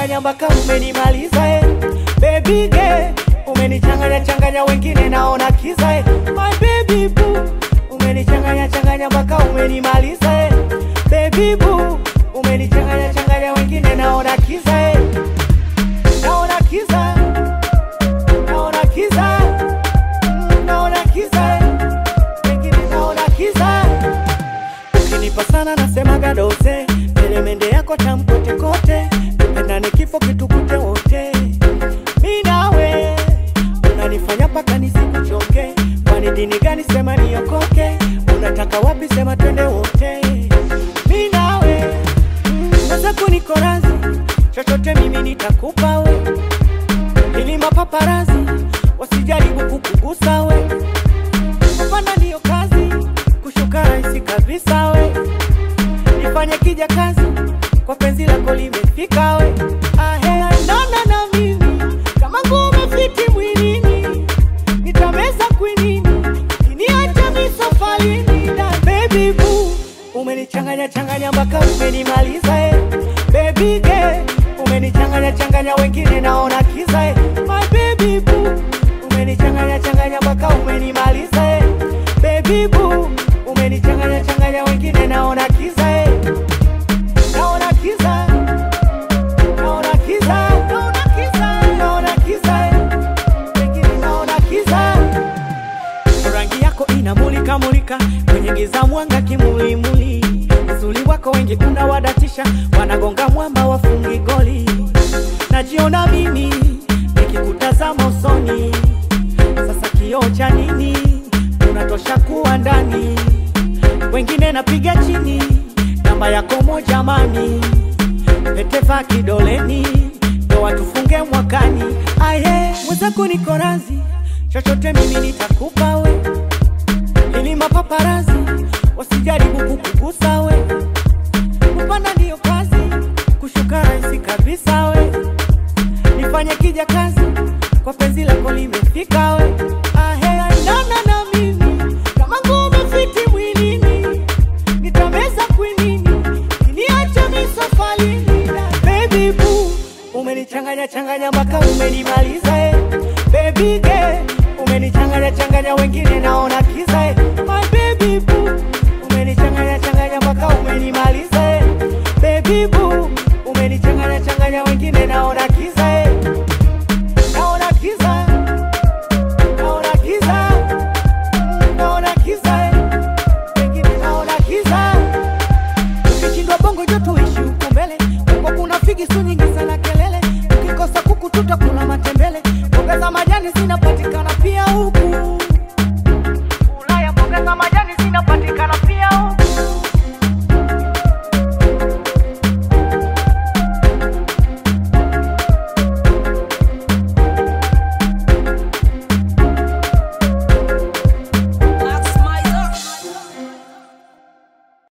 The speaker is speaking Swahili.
changanya mpaka umenimaliza baby girl, umenichanganya wengine naona kiza my baby boo, umenichanganya mpaka umenimaliza baby boo, umenichanganya wengine naona kiza naona kiza naona kiza naona kiza wengine naona kiza. Ukinipa sana nasema gadoze, elemende yako tamkote kote, tupendane kifo kitukute wote. Mimi nawe unanifanya paka nisikuchoke, kwani dini gani sema niokoke, unataka wapi sema twende wote. Mimi nawe sasa kuniko razi, chochote mimi nitakupa we, ili mapaparazi wasijaribu kukugusa we. Kupanda ndio kazi, kushuka rahisi kabisa we, nifanye kija kazi kwa penzi lako limefika we. Andana na mimi kama ngume fiti mwilini, nitameza kwinini kiniacha misofalini na baby boo, umenichanganya mpaka umenimaliza baby girl, umenichanganya wengine naona kiza my baby boo, umenichanganya mpaka umenimaliza baby boo, umenichanganya wengine naona kiza naona kiza naona kiza naona kiza naona kiza wengine naona kiza. Rangi yako inamulika mulika kwenye giza, mwanga kimulimuli, uzuri wako wengi unawadatisha, wanagonga mwamba wafungi goli. Najiona mimi nikikutazama usoni, sasa kioo cha nini, unatosha kuwa ndani, wengine napiga chini, namba yako moja mani, peteva kidoleni, ndoa tufunge mwakani. Mwenzako niko razi, chochote mimi nitakupa we, ili mapaparazi wasijaribu kukugusa we. Kupanda ndio kazi, kushuka rahisi kabisa we, nifanye kija kazi kwa penzi lako limefika we. Andana na mimi kama ngume fiti mwilini, nitameza kwinini kiniacha misofalini na baby boo, umenichanganya mpaka umenimaliza baby girl, umenichanganya wengine naona kiza my baby boo, umenichanganya mpaka umenimaliza baby boo, umenichanganya wengine naona kiza naona kiza naona kiza naona kiza wengine naona kiza. Ukishindwa bongo joto ishi huko mbele, huko kuna figi su nyingi